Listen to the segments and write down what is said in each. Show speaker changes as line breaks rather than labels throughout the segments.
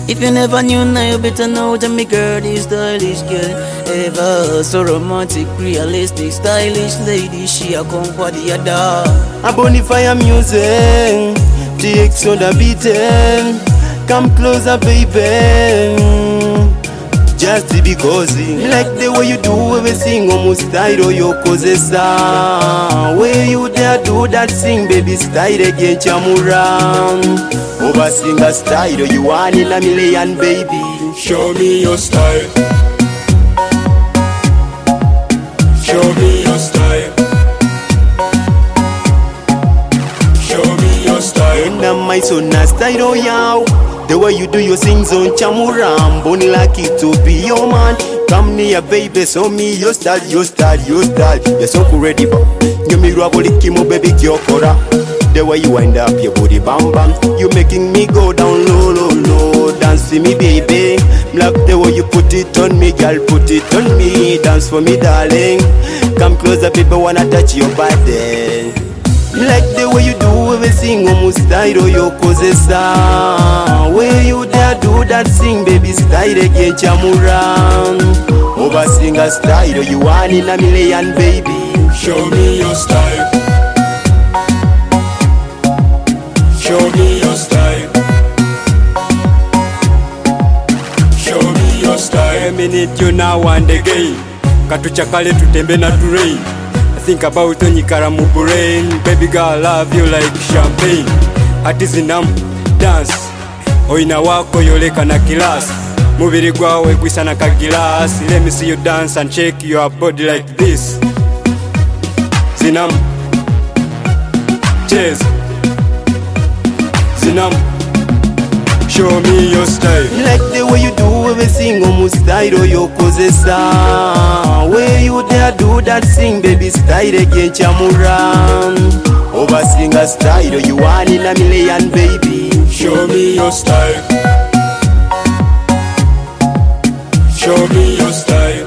If you never knew, now you better know that me girl is stylish girl. Ever so romantic, realistic, stylish lady. She a conquer the other.
A bonfire music, TX on the beating. Come closer, baby. Just because me like the way you do everything, almost style your causes. Where you dare do that thing, baby, style again, chamuram. Over singer style, you want in a million, baby.
Show me your style. Show me your style. Show me your style.
And my son, style, yow. The way you do your things on chamuram, bony like it to be your man. Come near, baby, show me your style, your style, your style. You're so cool, ready, you me raboli kimo, baby, kyokora. The way you wind up your body, bam bam. You making me go down low, low, low. Dance for me, baby. Love the way you put it on me, girl, put it on me. Dance for me, darling. Come closer, baby, wanna touch your body. Like the way you do everything, almost style your causes. Where you dare do that thing, baby, style again, chamuram. Over singer style, you want in a million, baby.
Show me your style. Show me your style. Show me your style.
A minute you now and again. Katuchakale tutembe na turain. Think about onyikara mu brain. Baby girl, love you like champagne. Atizinam, dance. Oina wako yoleka na kilasi. Mubiri gwawe gwisa na kagilasi. Let me see you dance and shake your body like this. Zinam, cheers. Zinam, show me your style.
Like the way you do everything, almost style your causes. Where you dare do that thing, baby, style again, chamuram. Over singer style, you want in a million, baby.
Show me your style. Show me your style.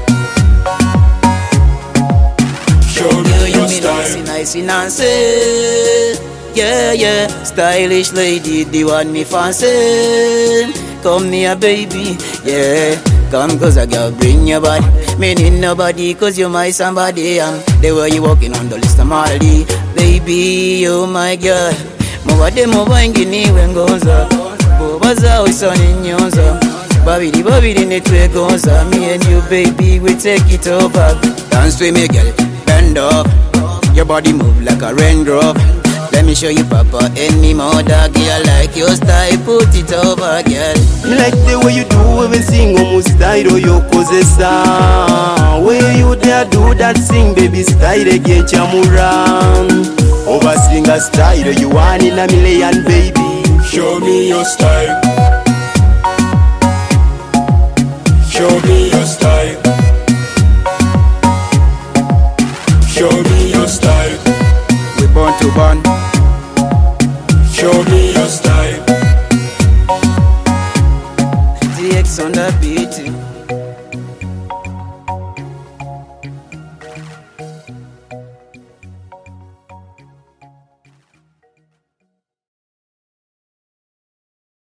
Show me your style.
Nice, Nancy. Yeah, yeah, stylish lady, the one me fancy. Come near, baby, yeah. Come cause a girl, bring your body. Me need nobody cause you're my somebody. The way you walking on the list of Maldi. Baby, you're my girl. Mwade mwaingi niwe ngonza. Bobaza wisoni nyonza. Babidi babidi netwe gonza. Me and you, baby, we take it over. Dance with me, girl, bend up. Your body move like a raindrop. Let me show you papa any mother girl. Like your style, put it over, girl.
Like the way you do everything, almost style your causes. Where you dare do that thing, baby, style again, chamuram. Over singer style, you want in a million, baby.
Show me your style. Show me your style. Show me your style.
We born to burn.